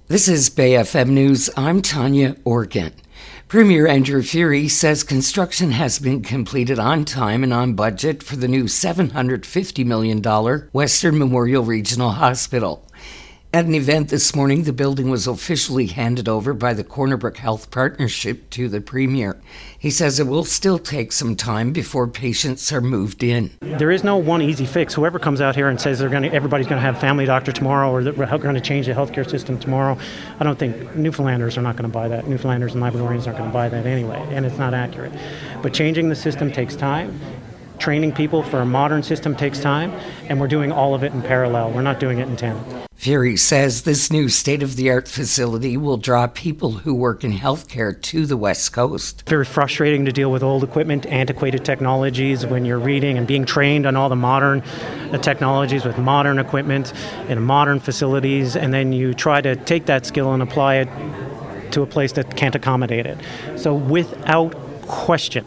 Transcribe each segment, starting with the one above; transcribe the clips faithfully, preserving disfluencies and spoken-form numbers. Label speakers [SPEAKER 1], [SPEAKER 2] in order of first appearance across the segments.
[SPEAKER 1] This is Bay F M News. I'm Tanya Organ. Premier Andrew Furey says construction has been completed on time and on budget for the new seven hundred fifty million dollars Western Memorial Regional Hospital. At an event this morning, the building was officially handed over by the Corner Brook Health Partnership to the Premier. He says it will still take some time before patients are moved in.
[SPEAKER 2] There is no one easy fix. Whoever comes out here and says they're going to, everybody's going to have family doctor tomorrow or that we're going to change the healthcare system tomorrow, I don't think Newfoundlanders are not going to buy that. Newfoundlanders and Labradorians aren't going to buy that anyway, and it's not accurate. But changing the system takes time. Training people for a modern system takes time, and we're doing all of it in parallel. We're not doing it in tandem.
[SPEAKER 1] Furey says this new state-of-the-art facility will draw people who work in healthcare to the West Coast.
[SPEAKER 2] Very frustrating to deal with old equipment, antiquated technologies when you're reading and being trained on all the modern uh, technologies with modern equipment in modern facilities, and then you try to take that skill and apply it to a place that can't accommodate it. So without question,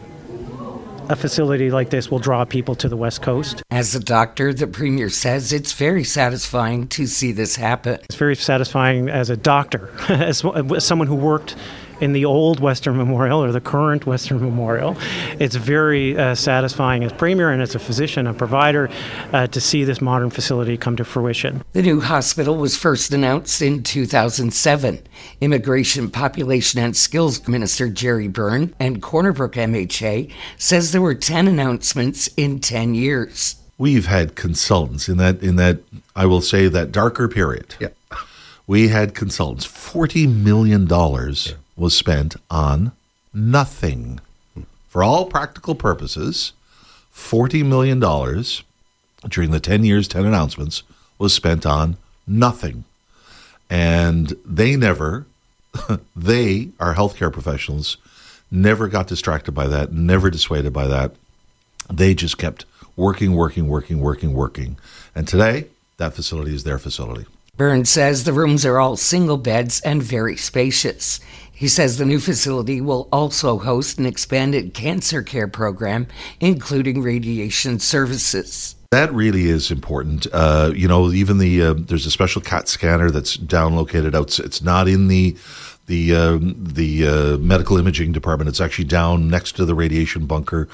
[SPEAKER 2] a facility like this will draw people to the West Coast.
[SPEAKER 1] As a doctor, the Premier says it's very satisfying to see this happen.
[SPEAKER 2] It's very satisfying as a doctor, as someone who worked in the old Western Memorial or the current Western Memorial. It's very uh, satisfying as Premier and as a physician, a provider, uh, to see this modern facility come to fruition.
[SPEAKER 1] The new hospital was first announced in two thousand seven. Immigration, Population and Skills Minister Jerry Byrne and Corner Brook M H A says there were ten announcements in ten years.
[SPEAKER 3] We've had consultants in that, in that I will say, that darker period.
[SPEAKER 4] Yeah.
[SPEAKER 3] We had consultants. forty million dollars yeah. was spent on nothing. For all practical purposes, forty million dollars during the ten years, ten announcements, was spent on nothing. And they never, they, our healthcare professionals, never got distracted by that, never dissuaded by that. They just kept working, working, working, working, working. And today, that facility is their facility.
[SPEAKER 1] Byrne says the rooms are all single beds and very spacious. He says the new facility will also host an expanded cancer care program, including radiation services.
[SPEAKER 3] That really is important. Uh, you know, even the uh, there's a special C A T scanner that's down located out. It's not in the the um, the uh, medical imaging department. It's actually down next to the radiation bunker.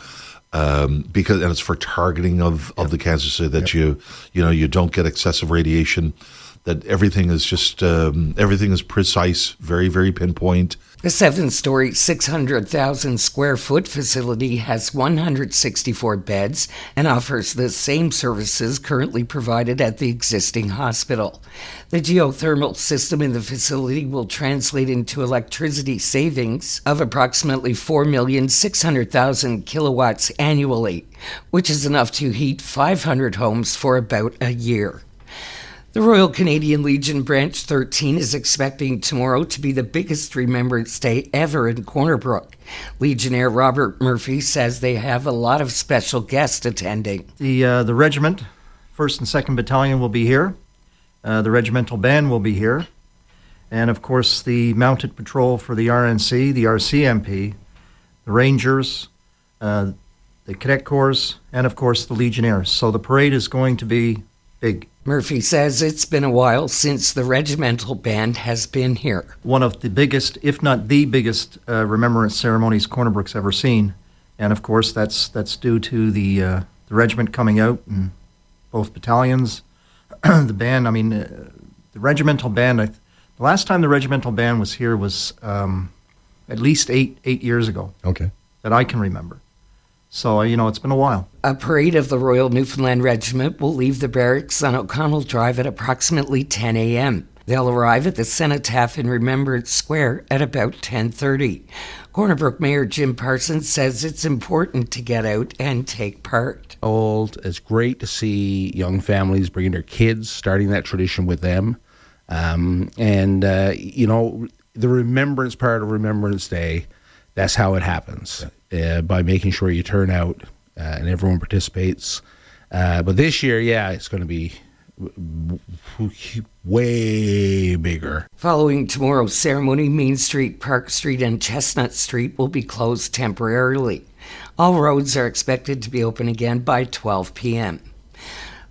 [SPEAKER 3] Um, because and it's for targeting of, of yep. the cancer, so that yep. you you know you don't get excessive radiation. That everything is just um, everything is precise, very very pinpoint.
[SPEAKER 1] The seven-story, six hundred thousand square foot facility has one hundred sixty-four beds and offers the same services currently provided at the existing hospital. The geothermal system in the facility will translate into electricity savings of approximately four million six hundred thousand kilowatts annually, which is enough to heat five hundred homes for about a year. The Royal Canadian Legion Branch thirteen is expecting tomorrow to be the biggest Remembrance Day ever in Corner Brook. Legionnaire Robert Murphy says they have a lot of special guests attending.
[SPEAKER 4] The uh, the regiment, first and second Battalion, will be here. Uh, the regimental band will be here. And, of course, the mounted patrol for the R N C, the R C M P, the Rangers, uh, the Cadet Corps, and, of course, the Legionnaires. So the parade is going to be big.
[SPEAKER 1] Murphy says it's been a while since the regimental band has been here.
[SPEAKER 4] One of the biggest, if not the biggest, uh, remembrance ceremonies Corner Brook's ever seen. And, of course, that's that's due to the uh, the regiment coming out and both battalions. The band, I mean, uh, the regimental band, I, the last time the regimental band was here was um, at least eight eight years ago.
[SPEAKER 3] Okay.
[SPEAKER 4] That I can remember. So, you know, it's been a while.
[SPEAKER 1] A parade of the Royal Newfoundland Regiment will leave the barracks on O'Connell Drive at approximately ten a.m. They'll arrive at the Cenotaph in Remembrance Square at about ten thirty. Corner Brook Mayor Jim Parsons says it's important to get out and take part.
[SPEAKER 5] Old, it's great to see young families bringing their kids, starting that tradition with them. Um, and, uh, you know, the remembrance part of Remembrance Day, that's how it happens. Yeah. Uh, by making sure you turn out uh, and everyone participates. Uh, but this year, yeah, it's going to be w- w- way bigger.
[SPEAKER 1] Following tomorrow's ceremony, Main Street, Park Street, and Chestnut Street will be closed temporarily. All roads are expected to be open again by twelve p.m.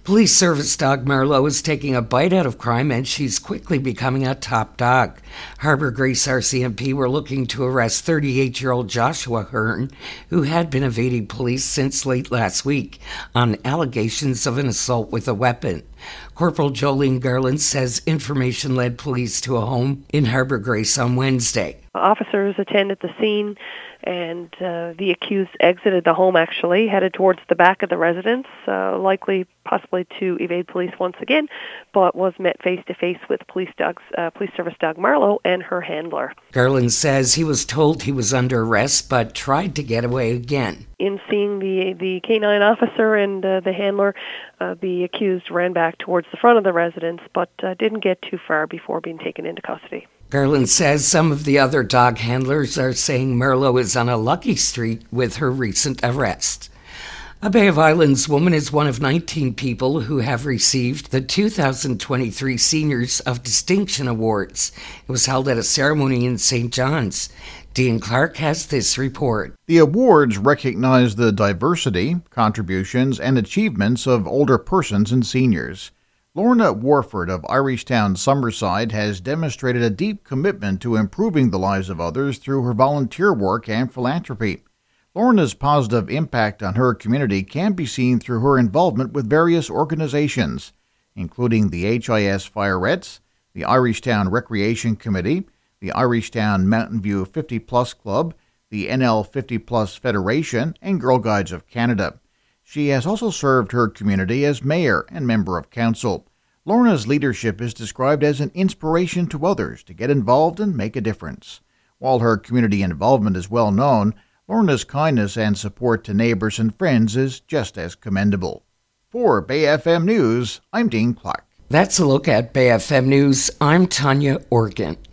[SPEAKER 1] Police service dog Marlowe is taking a bite out of crime, and she's quickly becoming a top dog. Harbour Grace R C M P were looking to arrest thirty-eight-year-old Joshua Hearn, who had been evading police since late last week on allegations of an assault with a weapon. Corporal Jolene Garland says information led police to a home in Harbour Grace on Wednesday.
[SPEAKER 6] Officers attended the scene, and uh, the accused exited the home, actually, headed towards the back of the residence, uh, likely possibly to evade police once again, but was met face-to-face with police dogs, uh, police service dog Marlowe and her handler.
[SPEAKER 1] Garland says he was told he was under arrest, but tried to get away again.
[SPEAKER 6] In seeing the the canine officer and uh, the handler, uh, the accused ran back towards the front of the residence, but uh, didn't get too far before being taken into custody.
[SPEAKER 1] Garland says some of the other dog handlers are saying Marlowe is on a lucky streak with her recent arrest. A Bay of Islands woman is one of nineteen people who have received the two thousand twenty-three Seniors of Distinction Awards. It was held at a ceremony in Saint John's. Dean Clark has this report.
[SPEAKER 7] The awards recognize the diversity, contributions, and achievements of older persons and seniors. Lorna Warford of Irishtown, Summerside has demonstrated a deep commitment to improving the lives of others through her volunteer work and philanthropy. Lorna's positive impact on her community can be seen through her involvement with various organizations, including the H I S Fireettes, the Irishtown Recreation Committee, the Irishtown Mountain View fifty plus Club, the N L fifty plus Federation, and Girl Guides of Canada. She has also served her community as mayor and member of council. Lorna's leadership is described as an inspiration to others to get involved and make a difference. While her community involvement is well known, Lorna's kindness and support to neighbors and friends is just as commendable. For Bay F M News, I'm Dean Clark.
[SPEAKER 1] That's a look at Bay F M News. I'm Tanya Organ.